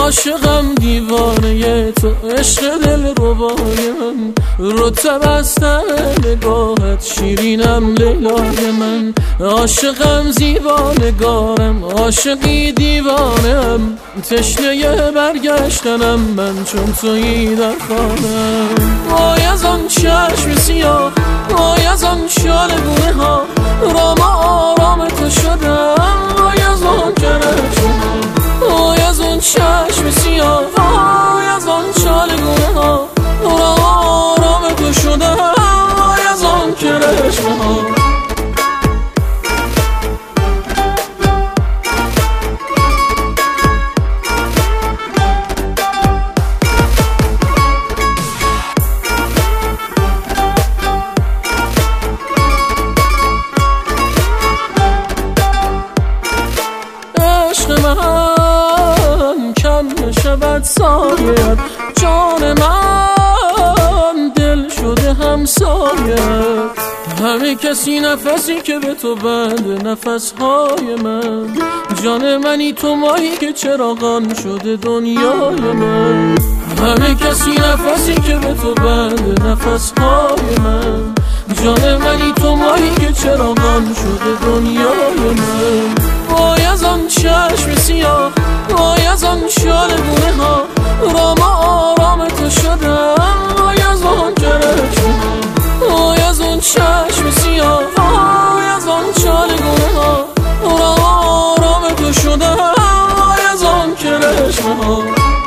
عاشقم دیوانه تو، عشق دل ربای من، رتب است نگاهت، شیرینم لیلای من. عاشقم زیبانگارم، عاشقی دیوانم، تشنه برگشتنم من چون تویی در خانم. وای از آن چشم سیاه، وای از آن شال گونه ها، رام آرام تو شدم. وای از آن چشم، وای از اون چشم سیاه، وای از آن شال گونه ها، رام آرام تو شدم. وای از آن چشم ها. من کم نشود سایت، جان من دل شده همسایت. همه کسی نفسی که به تو بنده نفسهای من، جان منی تو مایی که چراغان شده دنیای من. همه کسی نفسی که به تو بنده نفسهای من، جان منی تو مایی که چراغان شده دنیای من. وای از آن چشم سیاه، وای از آن شال گونه ها، رام آرام تو شدم. وای از آن چشم، وای از آن چشم سیاه، وای از آن شال گونه ها، رام آرام تو شدم. وای از آن چشم ها.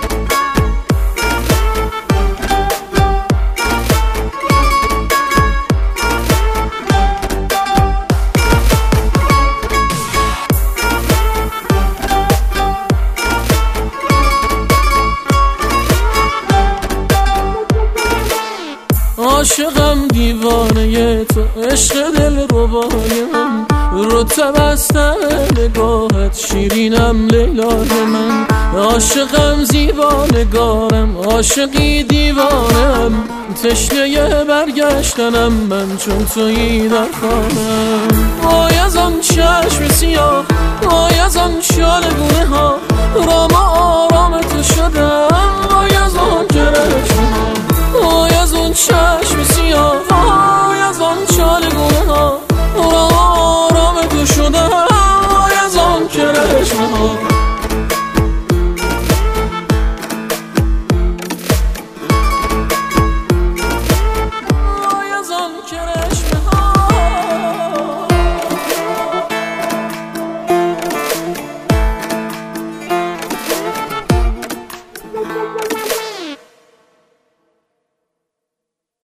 عاشقم دیوانه تو، عشق دل ربای من، رتب است نگاهت، شیرینم لیلای من. عاشقم زیبانگارم، عاشقی دیوانم، تشنه برگشتنم من چون تویی در خانم. وای از آن چشم سیاه، وای از آن شال گونه ها، رام آرام تو شدم. وای از آن